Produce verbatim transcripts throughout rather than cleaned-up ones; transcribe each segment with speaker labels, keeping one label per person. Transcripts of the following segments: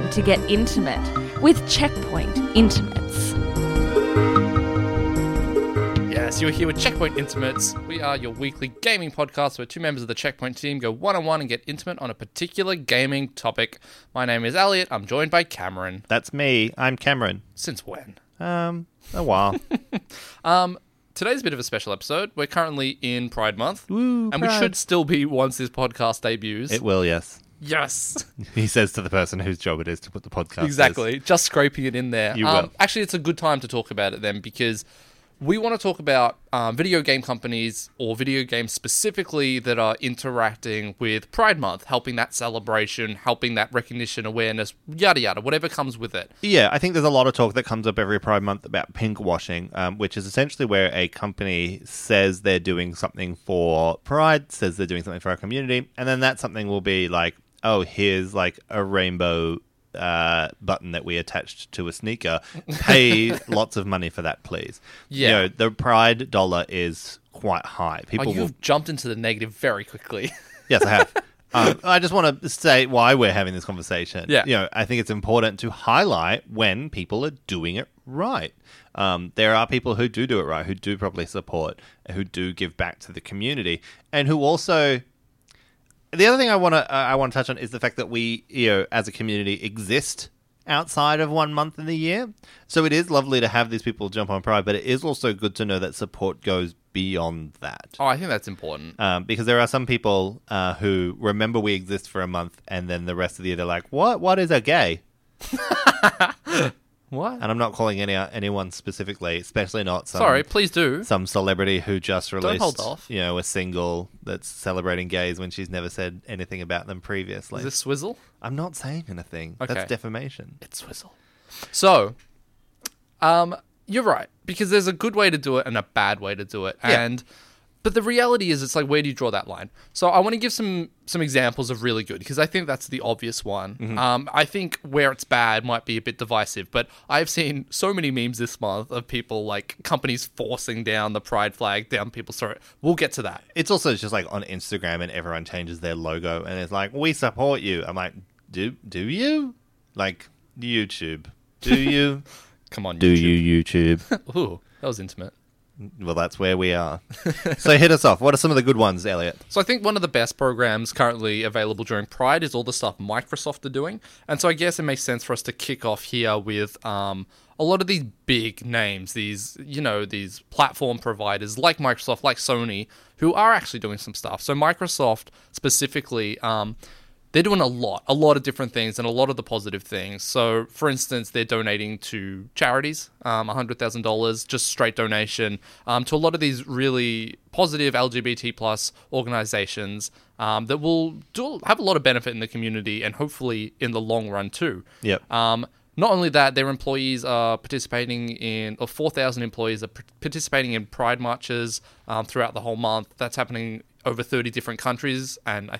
Speaker 1: to get intimate with Checkpoint Intimates.
Speaker 2: Yes, you're here with Checkpoint Intimates. We are your weekly gaming podcast where two members of the Checkpoint team go one-on-one and get intimate on a particular gaming topic. My name is Elliot. I'm joined by Cameron.
Speaker 3: That's me. I'm Cameron.
Speaker 2: Since when?
Speaker 3: Um, a while.
Speaker 2: um, today's a bit of a special episode. We're currently in Pride Month.
Speaker 3: Woo,
Speaker 2: and
Speaker 3: Pride.
Speaker 2: we should still be once this podcast debuts.
Speaker 3: It will, yes.
Speaker 2: Yes.
Speaker 3: He says to the person whose job it is to put the podcast.
Speaker 2: Exactly.
Speaker 3: Is.
Speaker 2: Just scraping it in there.
Speaker 3: You
Speaker 2: um,
Speaker 3: will.
Speaker 2: Actually, it's a good time to talk about it then because we want to talk about um, video game companies or video games specifically that are interacting with Pride Month, helping that celebration, helping that recognition, awareness, yada yada, whatever comes with it.
Speaker 3: Yeah, I think there's a lot of talk that comes up every Pride Month about pink washing, um, which is essentially where a company says they're doing something for Pride, says they're doing something for our community, and then that something will be like, oh, here's like a rainbow uh button that we attached to a sneaker. Pay lots of money for that, please.
Speaker 2: Yeah.
Speaker 3: You know, the Pride dollar is quite high. People
Speaker 2: Oh, you've
Speaker 3: will...
Speaker 2: jumped into the negative very quickly.
Speaker 3: Yes, I have. um, I just want to say why we're having this conversation.
Speaker 2: Yeah.
Speaker 3: You know, I think it's important to highlight when people are doing it right. Um, there are people who do do it right, who do properly support, who do give back to the community, and who also... The other thing I want to uh, I want to touch on is the fact that we, you know, as a community, exist outside of one month in the year. So it is lovely to have these people jump on Pride, but it is also good to know that support goes beyond that.
Speaker 2: Oh, I think that's important.
Speaker 3: Um, because there are some people uh, who remember we exist for a month, and then the rest of the year they're like, "What? What is a gay?"
Speaker 2: What?
Speaker 3: And I'm not calling any anyone specifically, especially not some
Speaker 2: Sorry, please do.
Speaker 3: some celebrity who just released,
Speaker 2: hold off.
Speaker 3: you know, a single that's celebrating gays when she's never said anything about them previously.
Speaker 2: Is this Swizzle?
Speaker 3: I'm not saying anything.
Speaker 2: Okay.
Speaker 3: That's defamation.
Speaker 2: It's Swizzle. So, um, you're right, because there's a good way to do it and a bad way to do it.
Speaker 3: Yeah.
Speaker 2: And but the reality is, it's like, where do you draw that line? So I want to give some some examples of really good, because I think that's the obvious one.
Speaker 3: Mm-hmm.
Speaker 2: Um, I think where it's bad might be a bit divisive, but I've seen so many memes this month of people, like, companies forcing down the pride flag down people's throat. We'll get to that.
Speaker 3: It's also just like on Instagram and everyone changes their logo and it's like, we support you. I'm like, do do you? Like, YouTube. Do you?
Speaker 2: Come on,
Speaker 3: do
Speaker 2: YouTube.
Speaker 3: you, YouTube?
Speaker 2: Ooh, that was intimate.
Speaker 3: Well, that's where we are. So hit us off. What are some of the good ones, Elliot?
Speaker 2: So I think one of the best programs currently available during Pride is all the stuff Microsoft are doing. And so I guess it makes sense for us to kick off here with um, a lot of these big names, these, you know, these platform providers like Microsoft, like Sony, who are actually doing some stuff. So Microsoft specifically... Um, They're doing a lot, a lot of different things and a lot of the positive things. So, for instance, they're donating to charities, um, one hundred thousand dollars, just straight donation, um, to a lot of these really positive L G B T plus organizations um, that will do, have a lot of benefit in the community and hopefully in the long run too.
Speaker 3: Yep.
Speaker 2: Um, not only that, their employees are participating in, or four thousand employees are p- participating in Pride marches um, throughout the whole month. That's happening over thirty different countries, and I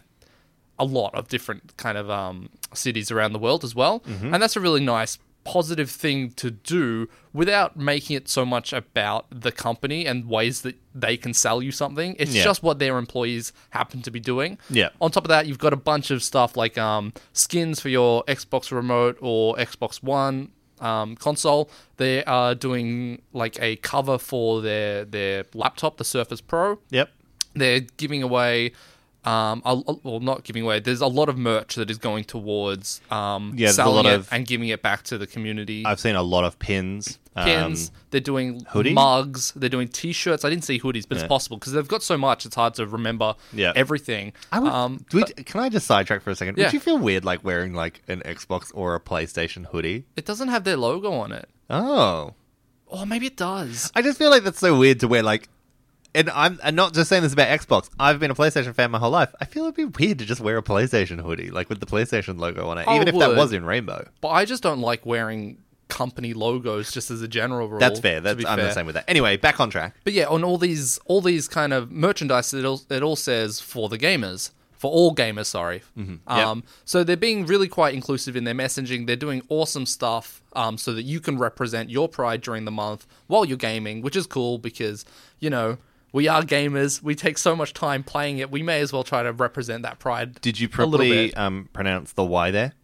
Speaker 2: a lot of different kind of um, cities around the world as well. Mm-hmm. And that's a really nice, positive thing to do without making it so much about the company and ways that they can sell you something. It's
Speaker 3: Yeah.
Speaker 2: just what their employees happen to be doing.
Speaker 3: Yeah.
Speaker 2: On top of that, you've got a bunch of stuff like um, skins for your Xbox Remote or Xbox One um, console. They are doing like a cover for their, their laptop, the Surface Pro.
Speaker 3: Yep.
Speaker 2: They're giving away... Um, a, a- well, not giving away. There's a lot of merch that is going towards um,
Speaker 3: Yeah, there's a
Speaker 2: selling
Speaker 3: lot
Speaker 2: it
Speaker 3: of-
Speaker 2: and giving it back to the community.
Speaker 3: I've seen a lot of pins.
Speaker 2: Pins.
Speaker 3: Um,
Speaker 2: They're doing
Speaker 3: hoodie?
Speaker 2: mugs. They're doing T-shirts. I didn't see hoodies, but
Speaker 3: Yeah.
Speaker 2: it's possible because they've got so much. It's hard to remember
Speaker 3: Yeah.
Speaker 2: everything.
Speaker 3: I would,
Speaker 2: um,
Speaker 3: would- can I just sidetrack for a second?
Speaker 2: Yeah.
Speaker 3: Would you feel weird like wearing like an Xbox or a PlayStation hoodie?
Speaker 2: it doesn't have their logo on it.
Speaker 3: Oh.
Speaker 2: Or maybe it does.
Speaker 3: I just feel like that's so weird to wear like... And I'm, I'm not just saying this about Xbox. I've been a PlayStation fan my whole life. I feel it'd be weird to just wear a PlayStation hoodie, like with the PlayStation logo on it,
Speaker 2: I
Speaker 3: even if that
Speaker 2: would.
Speaker 3: was in rainbow.
Speaker 2: But I just don't like wearing company logos just as a general rule.
Speaker 3: That's fair.
Speaker 2: to
Speaker 3: That's,
Speaker 2: be
Speaker 3: I'm
Speaker 2: fair.
Speaker 3: the same with that. Anyway, back on track.
Speaker 2: But yeah, on all these all these kind of merchandise, it all, it all says for the gamers. For all gamers, sorry.
Speaker 3: Mm-hmm.
Speaker 2: Um, so they're being really quite inclusive in their messaging. They're doing awesome stuff um, so that you can represent your pride during the month while you're gaming, which is cool because, you know, we are gamers. We take so much time playing it. We may as well try to represent that pride
Speaker 3: Did you
Speaker 2: a little
Speaker 3: properly
Speaker 2: bit.
Speaker 3: um, pronounce the Y there?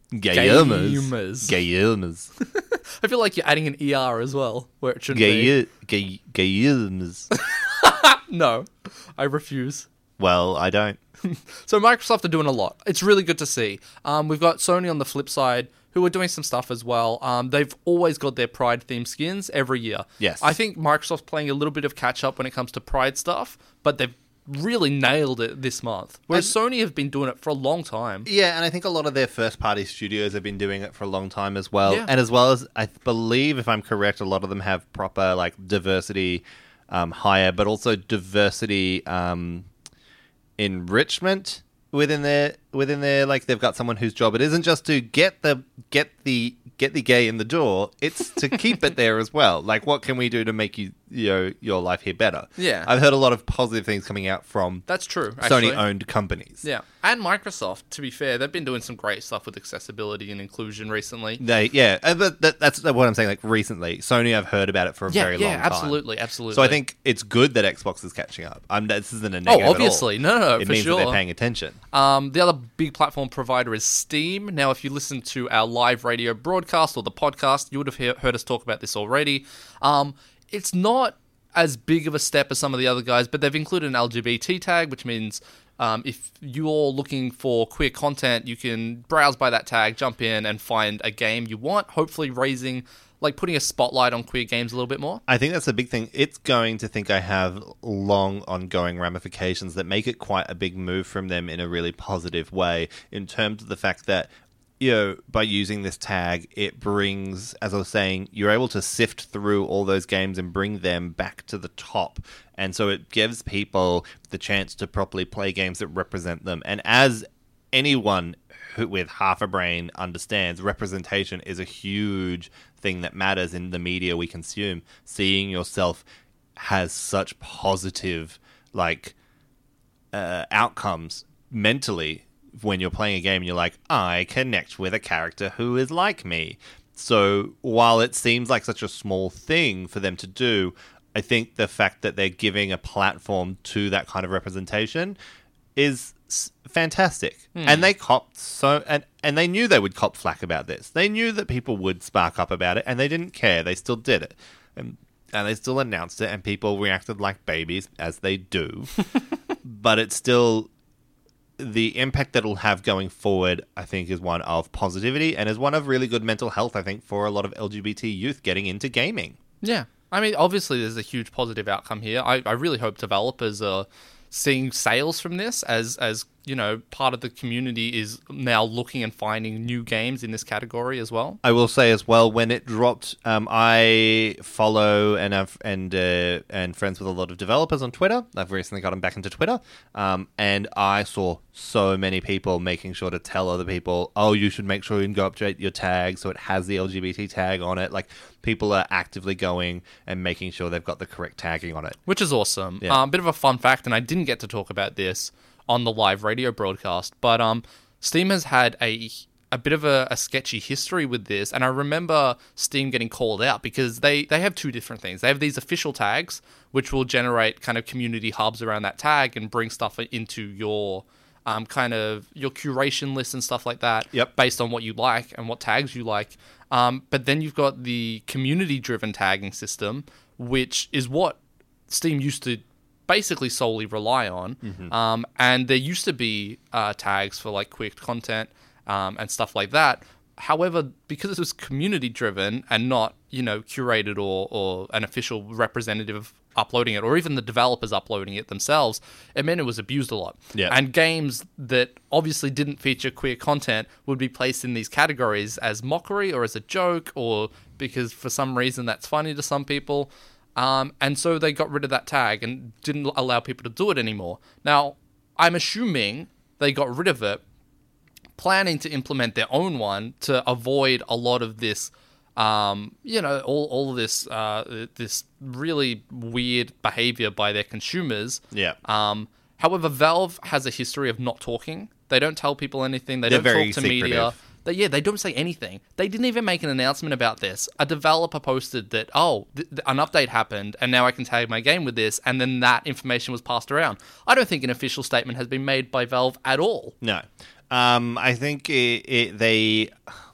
Speaker 3: Gamers.
Speaker 2: Gamers.
Speaker 3: Gamers.
Speaker 2: I feel like you're adding an E R as well, where it should
Speaker 3: Gay- gay- Gamers.
Speaker 2: be. No, I refuse.
Speaker 3: Well, I don't.
Speaker 2: So Microsoft are doing a lot. It's really good to see. Um, we've got Sony on the flip side, who are doing some stuff as well. Um, they've always got their Pride themed skins every year.
Speaker 3: Yes.
Speaker 2: I think Microsoft's playing a little bit of catch up when it comes to Pride stuff, but they've really nailed it this month. Whereas Sony have been doing it for a long time.
Speaker 3: Yeah, and I think a lot of their first-party studios have been doing it for a long time as well.
Speaker 2: Yeah.
Speaker 3: And as well as, I believe, if I'm correct, a lot of them have proper like diversity um, hire, but also diversity um, enrichment within their within their like they've got someone whose job it isn't just to get the get the get the gay in the door, it's to keep it there as well. Like, what can we do to make you, you know, your life here better?
Speaker 2: Yeah.
Speaker 3: I've heard a lot of positive things coming out from
Speaker 2: That's true, actually.
Speaker 3: Sony-owned companies.
Speaker 2: Yeah. And Microsoft, to be fair, they've been doing some great stuff with accessibility and inclusion recently.
Speaker 3: They, yeah, uh, but that, that's what I'm saying. Like recently, Sony, I've heard about it for a
Speaker 2: Yeah,
Speaker 3: very
Speaker 2: yeah,
Speaker 3: long time.
Speaker 2: absolutely, absolutely.
Speaker 3: So I think it's good that Xbox is catching up. I'm, this isn't a negative
Speaker 2: Oh, obviously.
Speaker 3: at all.
Speaker 2: No, no, no,
Speaker 3: It
Speaker 2: for
Speaker 3: means
Speaker 2: sure.
Speaker 3: that they're paying attention.
Speaker 2: Um, the other big platform provider is Steam. Now, if you listen to our live radio broadcast or the podcast, you would have he- heard us talk about this already. Um, it's not as big of a step as some of the other guys, but they've included an L G B T tag, which means um, if you're looking for queer content, you can browse by that tag, jump in, and find a game you want, hopefully raising, like putting a spotlight on queer games a little bit more.
Speaker 3: I think that's a big thing. It's going to think I have long ongoing ramifications that make it quite a big move from them in a really positive way, in terms of the fact that, you know, by using this tag, it brings, as I was saying, you're able to sift through all those games and bring them back to the top. And so it gives people the chance to properly play games that represent them. And as anyone who, with half a brain understands, representation is a huge thing that matters in the media we consume. Seeing yourself has such positive, like, uh, outcomes mentally when you're playing a game and you're like, I connect with a character who is like me. So while it seems like such a small thing for them to do, I think the fact that they're giving a platform to that kind of representation is s- fantastic.
Speaker 2: Hmm.
Speaker 3: And they copped so, and, and they knew they would cop flack about this. They knew that people would spark up about it, and they didn't care. They still did it. And, and they still announced it, and people reacted like babies, as they do. But it's still, the impact that it'll have going forward, I think, is one of positivity and is one of really good mental health, I think, for a lot of L G B T youth getting into gaming.
Speaker 2: Yeah. I mean, obviously, there's a huge positive outcome here. I, I really hope developers are seeing sales from this as, as, you know, part of the community is now looking and finding new games in this category as well.
Speaker 3: I will say as well, when it dropped, um, I follow and have, and uh, and friends with a lot of developers on Twitter. I've recently gotten back into Twitter, um, and I saw so many people making sure to tell other people, oh, you should make sure you go update your tag so it has the L G B T tag on it. Like, people are actively going and making sure they've got the correct tagging on it.
Speaker 2: Which is awesome. A
Speaker 3: Yeah.
Speaker 2: um, bit of a fun fact, and I didn't get to talk about this on the live radio broadcast, but um, Steam has had a a bit of a, a sketchy history with this, and I remember Steam getting called out because they, they have two different things. They have these official tags, which will generate kind of community hubs around that tag and bring stuff into your um, kind of your curation list and stuff like that,
Speaker 3: Yep.
Speaker 2: based on what you like and what tags you like. Um, but then you've got the community-driven tagging system, which is what Steam used to basically solely rely on.
Speaker 3: Mm-hmm.
Speaker 2: Um, and there used to be uh, tags for like queer content um, and stuff like that. However, because it was community driven and not, you know, curated or, or an official representative uploading it, or even the developers uploading it themselves, it meant it was abused a lot.
Speaker 3: Yeah.
Speaker 2: And games that obviously didn't feature queer content would be placed in these categories as mockery or as a joke, or because for some reason that's funny to some people. Um, and so they got rid of that tag and didn't allow people to do it anymore. Now, I'm assuming they got rid of it, planning to implement their own one to avoid a lot of this, um, you know, all all of this uh, this really weird behavior by their consumers.
Speaker 3: Yeah.
Speaker 2: Um, however, Valve has a history of not talking. They don't tell people anything. They
Speaker 3: They're
Speaker 2: don't
Speaker 3: very
Speaker 2: talk to media.
Speaker 3: secretive.
Speaker 2: that, yeah, they don't say anything. They didn't even make an announcement about this. A developer posted that, oh, th- th- an update happened, and now I can tag my game with this, and then that information was passed around. I don't think an official statement has been made by Valve at all.
Speaker 3: No. Um, I think it, it, they...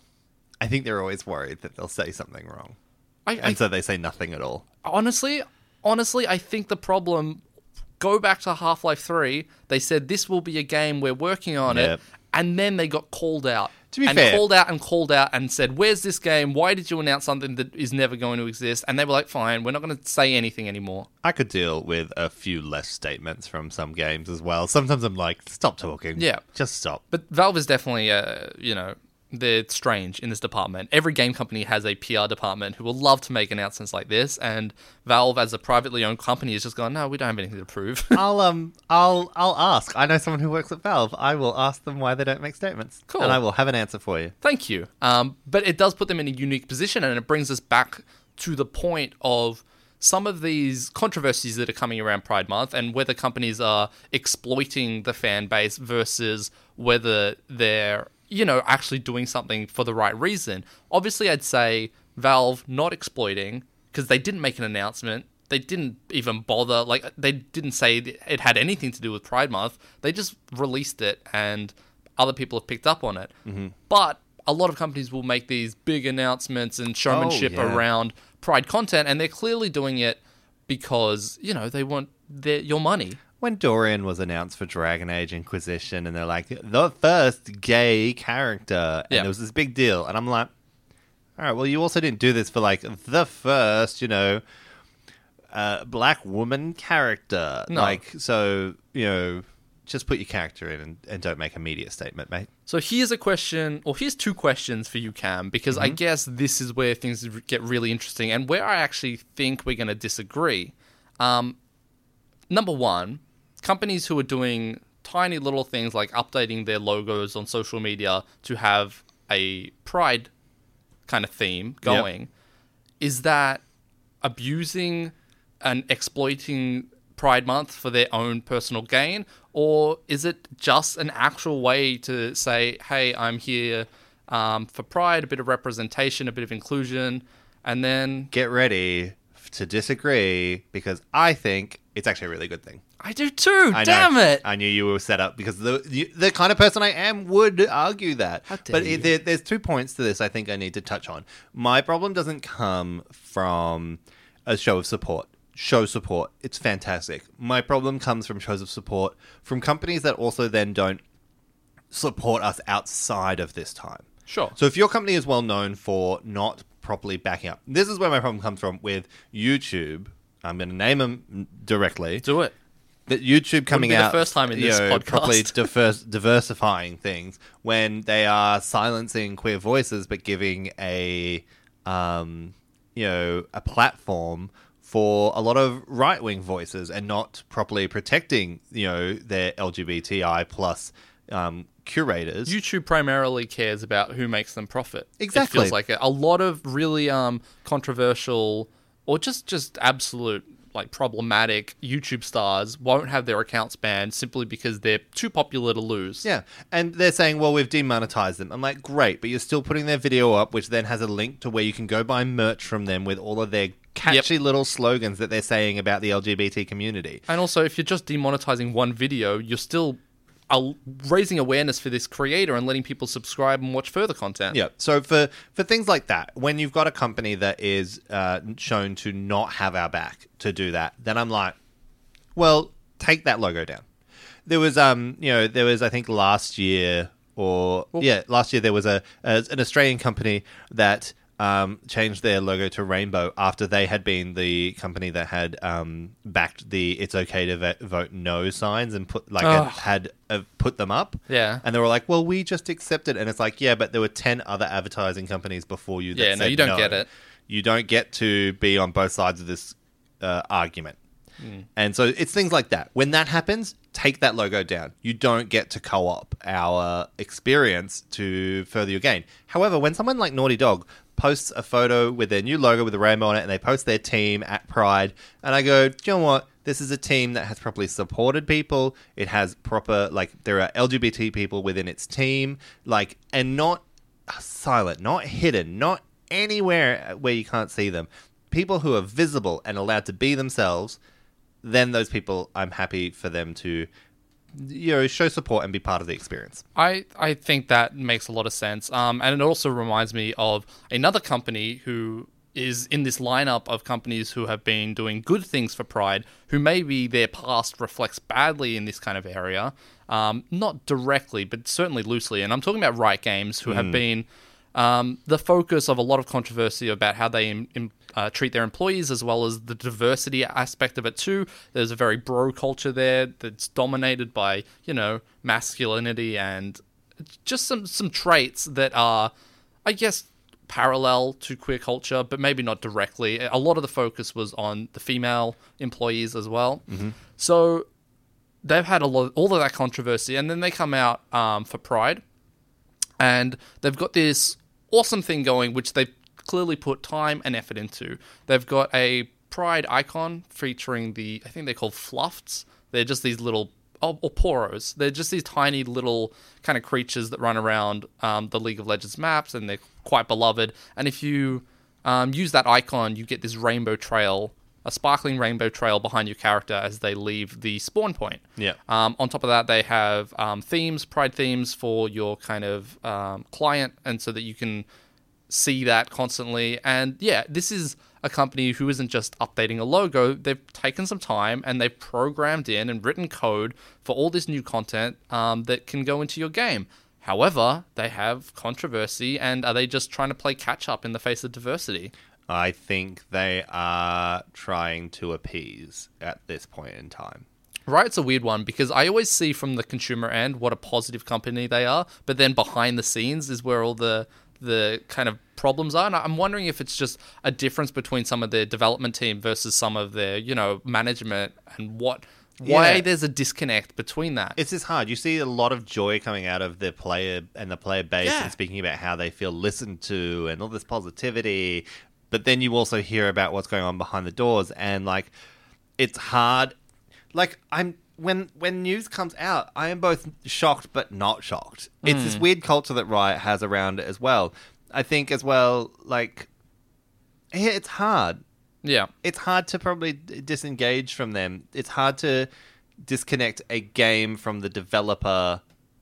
Speaker 3: I think they're always worried that they'll say something wrong.
Speaker 2: I,
Speaker 3: And
Speaker 2: I,
Speaker 3: so they say nothing at all.
Speaker 2: honestly, honestly, I think the problem... Go back to Half-Life three. They said, this will be a game, we're working on
Speaker 3: Yep.
Speaker 2: it, and then they got called out.
Speaker 3: To be
Speaker 2: and
Speaker 3: fair-
Speaker 2: called out and called out and said, where's this game? Why did you announce something that is never going to exist? And they were like, fine, we're not going to say anything anymore.
Speaker 3: I could deal with a few less statements from some games as well. Sometimes I'm like, stop talking.
Speaker 2: Yeah.
Speaker 3: Just stop.
Speaker 2: But Valve is definitely, uh, you know, they're strange in this department. Every game company has a P R department who will love to make announcements like this, and Valve, as a privately owned company, is just going, no, we don't have anything to prove.
Speaker 3: I'll um I'll I'll ask. I know someone who works at Valve. I will ask them why they don't make statements.
Speaker 2: Cool.
Speaker 3: And I will have an answer for you.
Speaker 2: Thank you. Um, but it does put them in a unique position, and it brings us back to the point of some of these controversies that are coming around Pride Month and whether companies are exploiting the fan base versus whether they're, you know, actually doing something for the right reason. Obviously, I'd say Valve not exploiting because they didn't make an announcement. They didn't even bother. Like, they didn't say it had anything to do with Pride Month. They just released it and other people have picked up on it. Mm-hmm. But a lot of companies will make these big announcements and showmanship
Speaker 3: Oh, yeah.
Speaker 2: around Pride content, and they're clearly doing it because, you know, they want their, your money.
Speaker 3: When Dorian was announced for Dragon Age Inquisition, and they're like, the first gay character, and
Speaker 2: Yeah.
Speaker 3: there was this big deal, and I'm like, all right, well, you also didn't do this for, like, the first, you know, uh, black woman character.
Speaker 2: No.
Speaker 3: Like, so, you know, just put your character in and, and don't make a media statement, mate.
Speaker 2: So here's a question, or here's two questions for you, Cam, because I guess this is where things get really interesting and where I actually think we're going to disagree. Um, number one, companies who are doing tiny little things like updating their logos on social media to have a pride kind of theme going, is that abusing and exploiting Pride Month for their own personal gain, or is it just an actual way to say, hey, I'm here um, for Pride, a bit of representation, a bit of inclusion, and then
Speaker 3: Get ready to disagree, because I think it's actually a really good thing.
Speaker 2: I do too.
Speaker 3: I
Speaker 2: Damn
Speaker 3: know.
Speaker 2: it!
Speaker 3: I knew you were set up because the you, the kind of person I am would argue that.
Speaker 2: How dare
Speaker 3: but
Speaker 2: you.
Speaker 3: it, there, there's two points to this I think I need to touch on. My problem doesn't come from a show of support. Show support. It's fantastic. My problem comes from shows of support from companies that also then don't support us outside of this time.
Speaker 2: Sure.
Speaker 3: So if your company is well known for not properly backing up, this is where my problem comes from with YouTube. I'm going to name them directly.
Speaker 2: Do it.
Speaker 3: That YouTube coming
Speaker 2: be the
Speaker 3: out
Speaker 2: first time in
Speaker 3: you
Speaker 2: this
Speaker 3: know,
Speaker 2: podcast.
Speaker 3: properly diverse, diversifying things when they are silencing queer voices but giving a um, you know a platform for a lot of right wing voices and not properly protecting you know their L G B T I plus um, curators.
Speaker 2: YouTube primarily cares about who makes them profit.
Speaker 3: Exactly.
Speaker 2: It feels like it. A lot of really um, controversial or just, just absolute like problematic YouTube stars won't have their accounts banned simply because they're too popular to lose.
Speaker 3: Yeah, and they're saying, well, we've demonetized them. I'm like, great, but you're still putting their video up, which then has a link to where you can go buy merch from them with all of their catchy little slogans that they're saying about the L G B T community.
Speaker 2: And also, if you're just demonetizing one video, you're still uh, raising awareness for this creator and letting people subscribe and watch further content.
Speaker 3: Yeah, so for, for things like that, when you've got a company that is uh, shown to not have our back to do that, then I'm like, well, take that logo down. There was, um, you know, there was, I think last year or,
Speaker 2: Well-
Speaker 3: yeah, last year there was a, a an Australian company that um, changed their logo to rainbow after they had been the company that had um, backed the "It's okay to vo- vote no" signs and put like
Speaker 2: Ugh.
Speaker 3: had, had uh, put them up.
Speaker 2: Yeah.
Speaker 3: And they were like, well, we just accepted. And it's like, yeah, but there were ten other advertising companies before you that
Speaker 2: Yeah, no,
Speaker 3: said
Speaker 2: you don't get it.
Speaker 3: You don't get to be on both sides of this uh, argument.
Speaker 2: Mm.
Speaker 3: And so it's things like that. When that happens, take that logo down. You don't get to co-op our experience to further your gain. However, when someone like Naughty Dog posts a photo with their new logo with a rainbow on it and they post their team at Pride, and I go, do you know what? This is a team that has properly supported people. It has proper, like, there are L G B T people within its team, like, and not silent, not hidden, not anywhere where you can't see them. People who are visible and allowed to be themselves, then those people, I'm happy for them to, you know, show support and be part of the experience.
Speaker 2: I, I think that makes a lot of sense. Um, and it also reminds me of another company who is in this lineup of companies who have been doing good things for Pride, who maybe their past reflects badly in this kind of area. Um, not directly, but certainly loosely. And I'm talking about Riot Games, who mm. have been um, the focus of a lot of controversy about how they im- im- uh, treat their employees, as well as the diversity aspect of it too. There's a very bro culture there that's dominated by, you know, masculinity and just some, some traits that are, I guess, parallel to queer culture, but maybe not directly. A lot of the focus was on the female employees as well.
Speaker 3: Mm-hmm.
Speaker 2: So they've had a lot, all of that controversy, and then they come out um, for Pride, and they've got this awesome thing going, which they've clearly put time and effort into. They've got a Pride icon featuring the, I think they're called fluffs. They're just these little, oh, or poros. They're just these tiny little kind of creatures that run around um, the League of Legends maps, and they're quite beloved. And if you um, use that icon, you get this rainbow trail, a sparkling rainbow trail behind your character as they leave the spawn point.
Speaker 3: Yeah.
Speaker 2: Um, on top of that, they have um, themes, Pride themes for your kind of um, client, and so that you can see that constantly. And yeah, this is a company who isn't just updating a logo. They've taken some time and they've programmed in and written code for all this new content um, that can go into your game. However, they have controversy, and are they just trying to play catch up in the face of diversity?
Speaker 3: I think they are trying to appease at this point in time.
Speaker 2: Riot's a weird one, because I always see from the consumer end what a positive company they are, but then behind the scenes is where all the the kind of problems are. And I'm wondering if it's just a difference between some of their development team versus some of their, you know, management, and what why
Speaker 3: Yeah.
Speaker 2: there's a disconnect between that.
Speaker 3: It's just hard. You see a lot of joy coming out of the player and the player base,
Speaker 2: Yeah.
Speaker 3: and speaking about how they feel listened to and all this positivity. But then you also hear about what's going on behind the doors, and like, it's hard. Like, I'm when when news comes out, I am both shocked but not shocked. It's
Speaker 2: Mm.
Speaker 3: this weird culture that Riot has around it as well. I think as well, like, yeah, it's hard.
Speaker 2: Yeah.
Speaker 3: It's hard to probably d- disengage from them. It's hard to disconnect a game from the developer.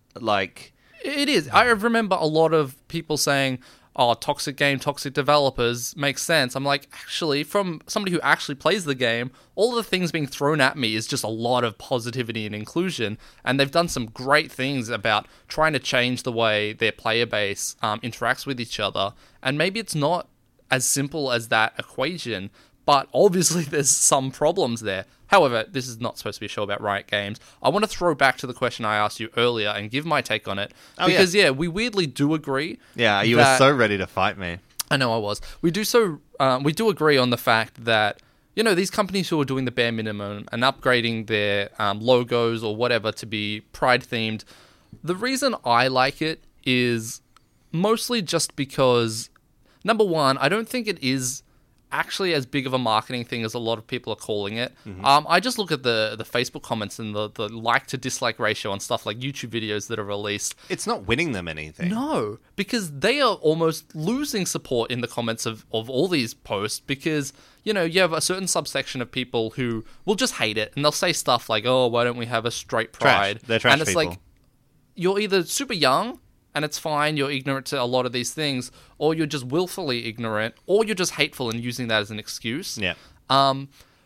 Speaker 3: Like,
Speaker 2: It is. I remember a lot of people saying, oh, toxic game, toxic developers makes sense. I'm like, actually, from somebody who actually plays the game, all the things being thrown at me is just a lot of positivity and inclusion. And they've done some great things about trying to change the way their player base um, interacts with each other. And maybe it's not as simple as that equation, but obviously there's some problems there. However, this is not supposed to be a show about Riot Games. I want to throw back to the question I asked you earlier and give my take on it.
Speaker 3: Oh,
Speaker 2: because, yeah. yeah, we weirdly do agree.
Speaker 3: yeah, you
Speaker 2: that-
Speaker 3: were so ready to fight me.
Speaker 2: I know I was. We do so. Um, we do agree on the fact that, you know, these companies who are doing the bare minimum and upgrading their um, logos or whatever to be Pride themed, the reason I like it is mostly just because, number one, I don't think it is actually as big of a marketing thing as a lot of people are calling it. Mm-hmm. Um, I just look at the the Facebook comments and the, the like to dislike ratio on stuff like YouTube videos that are released.
Speaker 3: It's not winning them anything.
Speaker 2: No, because they are almost losing support in the comments of, of all these posts, because, you know, you have a certain subsection of people who will just hate it, and they'll say stuff like, oh, why don't we have a straight pride?
Speaker 3: Trash. They're trash
Speaker 2: And it's
Speaker 3: people.
Speaker 2: like, you're either super young, and it's fine, you're ignorant to a lot of these things, or you're just willfully ignorant, or you're just hateful and using that as an excuse.
Speaker 3: Yeah.
Speaker 2: Um,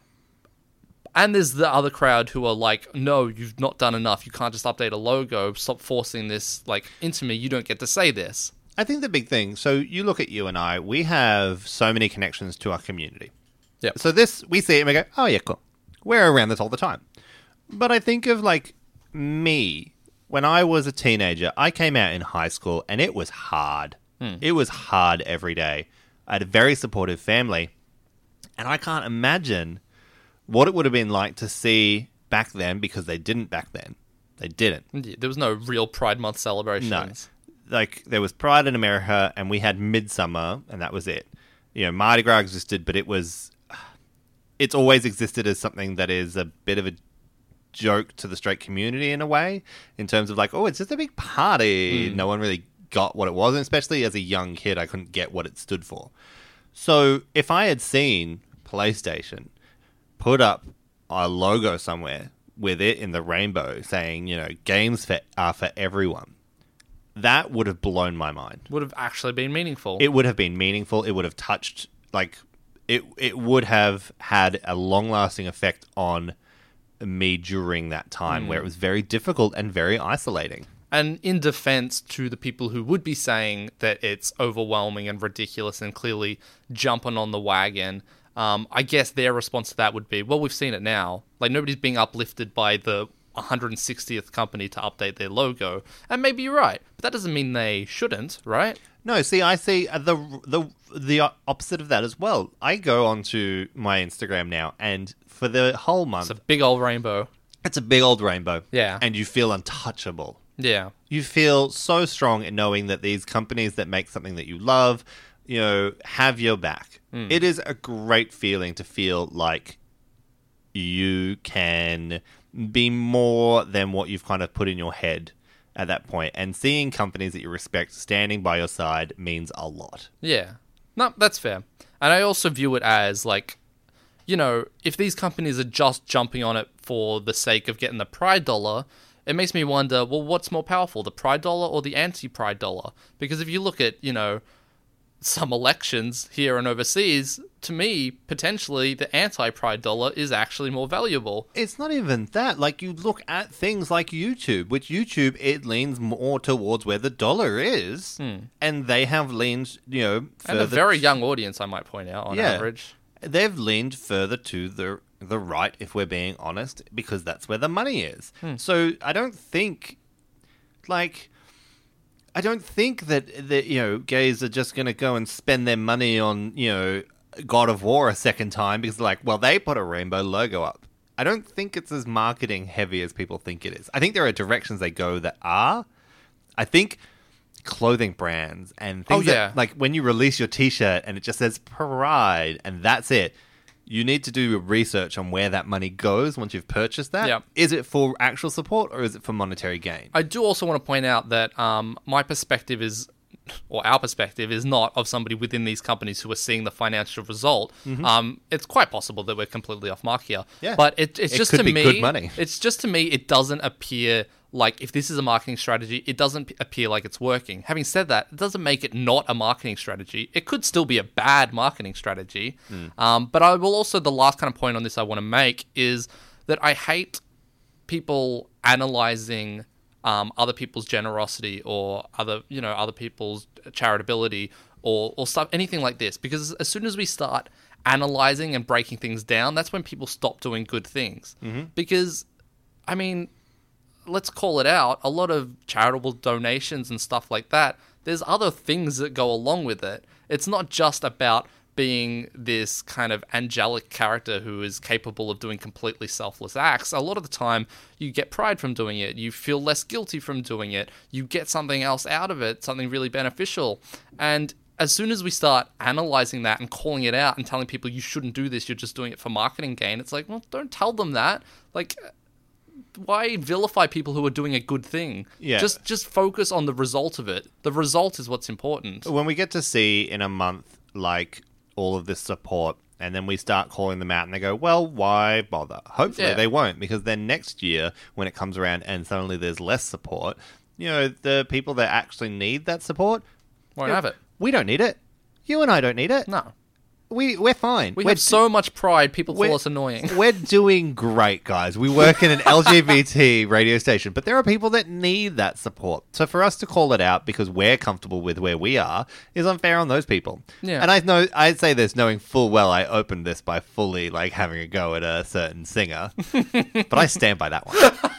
Speaker 2: and there's the other crowd who are like, no, you've not done enough. You can't just update a logo. Stop forcing this like into me. You don't get to say this.
Speaker 3: I think the big thing, so you look at you and I, we have so many connections to our community.
Speaker 2: Yep.
Speaker 3: So this, we see it and we go, oh yeah, cool. We're around this all the time. But I think of like me, when I was a teenager, I came out in high school and it was hard.
Speaker 2: Hmm.
Speaker 3: It was hard every day. I had a very supportive family. And I can't imagine what it would have been like to see back then, because they didn't back then. They didn't.
Speaker 2: Yeah, there was no real Pride Month celebrations.
Speaker 3: No. Like, there was Pride in America, and we had Midsummer, and that was it. You know, Mardi Gras existed, but it was... It's always existed as something that is a bit of a joke to the straight community in a way, in terms of like, oh, it's just a big party. Mm. No one really got what it was, and especially as a young kid, I couldn't get what it stood for. So if I had seen PlayStation put up a logo somewhere with it in the rainbow saying, you know, games for, are for everyone, that would have blown my mind.
Speaker 2: Would have actually been meaningful.
Speaker 3: It would have been meaningful. It would have touched, like, it, it would have had a long-lasting effect on me during that time mm. where it was very difficult and very isolating.
Speaker 2: And in defense to the people who would be saying that it's overwhelming and ridiculous and clearly jumping on the wagon, um, I guess their response to that would be, well, we've seen it now. Like, nobody's being uplifted by the one hundred sixtieth company to update their logo. And maybe you're right, but that doesn't mean they shouldn't, right?
Speaker 3: No, see, I see the the the opposite of that as well. I go onto my Instagram now, and for the whole month...
Speaker 2: It's a big old rainbow.
Speaker 3: It's a big old rainbow.
Speaker 2: Yeah.
Speaker 3: And you feel untouchable.
Speaker 2: Yeah.
Speaker 3: You feel so strong in knowing that these companies that make something that you love, you know, have your back. Mm. It is a great feeling to feel like you can be more than what you've kind of put in your head at that point. And seeing companies that you respect standing by your side means a lot.
Speaker 2: Yeah. No, that's fair. And I also view it as, like, you know, if these companies are just jumping on it for the sake of getting the Pride dollar, it makes me wonder, well, what's more powerful, the Pride dollar or the anti-Pride dollar? Because if you look at, you know, some elections here and overseas, to me, potentially, the anti-Pride dollar is actually more valuable.
Speaker 3: It's not even that. Like, you look at things like YouTube, which YouTube, it leans more towards where the dollar is, hmm. and they have leaned, you know, further...
Speaker 2: And a very young audience, I might point out, on
Speaker 3: yeah,
Speaker 2: average.
Speaker 3: They've leaned further to the the right, if we're being honest, because that's where the money is. Hmm. So I don't think, like... I don't think that, that, you know, gays are just going to go and spend their money on, you know, God of War a second time because, like, well, they put a rainbow logo up. I don't think it's as marketing heavy as people think it is. I think there are directions they go that are. I think clothing brands and things
Speaker 2: oh, yeah.
Speaker 3: that, like, when you release your t-shirt and it just says Pride and that's it, you need to do research on where that money goes once you've purchased that.
Speaker 2: Yep.
Speaker 3: Is it for actual support or is it for monetary gain?
Speaker 2: I do also want to point out that um, my perspective is, or our perspective is not of somebody within these companies who are seeing the financial result. Mm-hmm. Um, it's quite possible that we're completely off mark here.
Speaker 3: Yeah.
Speaker 2: But it, it's
Speaker 3: it
Speaker 2: just
Speaker 3: could
Speaker 2: to
Speaker 3: be
Speaker 2: me,
Speaker 3: good money.
Speaker 2: It's just to me, it doesn't appear like, if this is a marketing strategy, it doesn't p- appear like it's working. Having said that, it doesn't make it not a marketing strategy. It could still be a bad marketing strategy. Mm. Um, but I will also, the last kind of point on this I want to make is that I hate people analyzing um, other people's generosity or other, you know, other people's charitability or, or stuff, anything like this. Because as soon as we start analyzing and breaking things down, that's when people stop doing good things. Mm-hmm. Because, I mean... let's call it out, a lot of charitable donations and stuff like that, there's other things that go along with it. It's not just about being this kind of angelic character who is capable of doing completely selfless acts. A lot of the time, you get pride from doing it. You feel less guilty from doing it. You get something else out of it, something really beneficial. And as soon as we start analyzing that and calling it out and telling people you shouldn't do this, you're just doing it for marketing gain, it's like, well, don't tell them that. Like... why vilify people who are doing a good thing?
Speaker 3: Yeah.
Speaker 2: Just just focus on the result of it. The result is what's important.
Speaker 3: When we get to see in a month, like, all of this support, and then we start calling them out and they go, well, why bother? Hopefully
Speaker 2: yeah.
Speaker 3: they won't, because then next year, when it comes around and suddenly there's less support, you know, the people that actually need that support...
Speaker 2: won't
Speaker 3: you know,
Speaker 2: have it.
Speaker 3: We don't need it. You and I don't need it.
Speaker 2: No.
Speaker 3: We, we're fine.
Speaker 2: We
Speaker 3: we're
Speaker 2: have so much pride, people
Speaker 3: we're-
Speaker 2: call us annoying.
Speaker 3: We're doing great, guys. We work in an L G B T radio station, but there are people that need that support. So for us to call it out because we're comfortable with where we are is unfair on those people.
Speaker 2: Yeah.
Speaker 3: And I know I say this knowing full well I opened this by fully like having a go at a certain singer, but I stand by that one.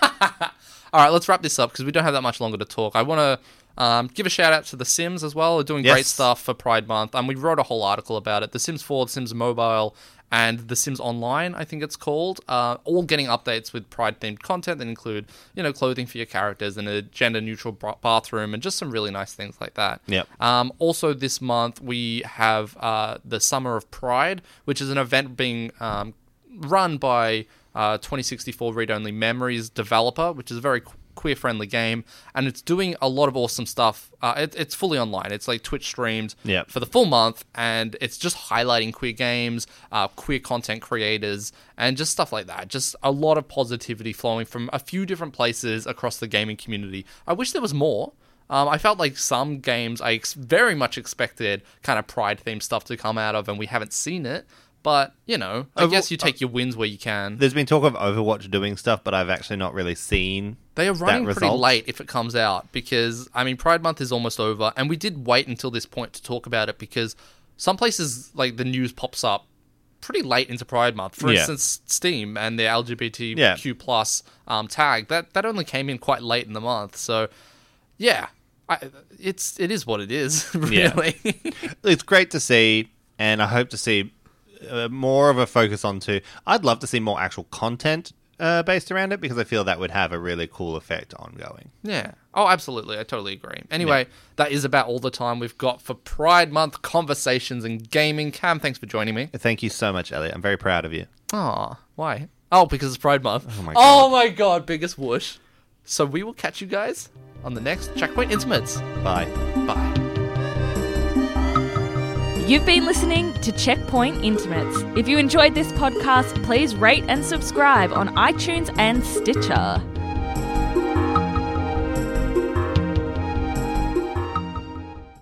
Speaker 2: All right, let's wrap this up because we don't have that much longer to talk. I want to um, give a shout out to The Sims as well. They're doing
Speaker 3: Yes.
Speaker 2: great stuff for Pride Month. Um, we wrote a whole article about it. The Sims four, The Sims Mobile, and The Sims Online, I think it's called, uh, all getting updates with Pride-themed content that include, you know, clothing for your characters and a gender-neutral b- bathroom and just some really nice things like that.
Speaker 3: Yep.
Speaker 2: Um, also this month, we have uh, the Summer of Pride, which is an event being um, run by uh, twenty sixty-four Read Only Memories developer, which is a very queer-friendly game, and it's doing a lot of awesome stuff. Uh, it, it's fully online. It's like Twitch streamed
Speaker 3: Yep.
Speaker 2: for the full month, and it's just highlighting queer games, uh, queer content creators, and just stuff like that. Just a lot of positivity flowing from a few different places across the gaming community. I wish there was more. Um, I felt like some games I ex- very much expected kind of Pride-themed stuff to come out of, and we haven't seen it. But, you know, I
Speaker 3: Uh,
Speaker 2: guess you
Speaker 3: uh,
Speaker 2: take your wins where you can.
Speaker 3: There's been talk of Overwatch doing stuff, but I've actually not really seen.
Speaker 2: They are running
Speaker 3: that
Speaker 2: pretty
Speaker 3: result.
Speaker 2: late if it comes out because, I mean, Pride Month is almost over, and we did wait until this point to talk about it because some places, like, the news pops up pretty late into Pride Month. For
Speaker 3: Yeah.
Speaker 2: instance, Steam and their L G B T Q
Speaker 3: Yeah.
Speaker 2: plus um, tag, that, that only came in quite late in the month. So, yeah, I, it's it is what it is, really.
Speaker 3: It's great to see, and I hope to see uh, more of a focus onto. I'd love to see more actual content uh, based around it because I feel that would have a really cool effect ongoing.
Speaker 2: Yeah. Oh, absolutely. I totally agree. Anyway, that is about all the time we've got for Pride Month conversations and gaming. Cam, thanks for joining me.
Speaker 3: Thank you so much, Elliot. I'm very proud of you.
Speaker 2: Aw, why? Oh, because it's Pride Month.
Speaker 3: Oh my
Speaker 2: Oh
Speaker 3: God.
Speaker 2: my god, biggest whoosh. So we will catch you guys on the next Checkpoint Intimates.
Speaker 3: Bye.
Speaker 2: Bye.
Speaker 1: You've been listening to Checkpoint Intimates. If you enjoyed this podcast, please rate and subscribe on iTunes and Stitcher.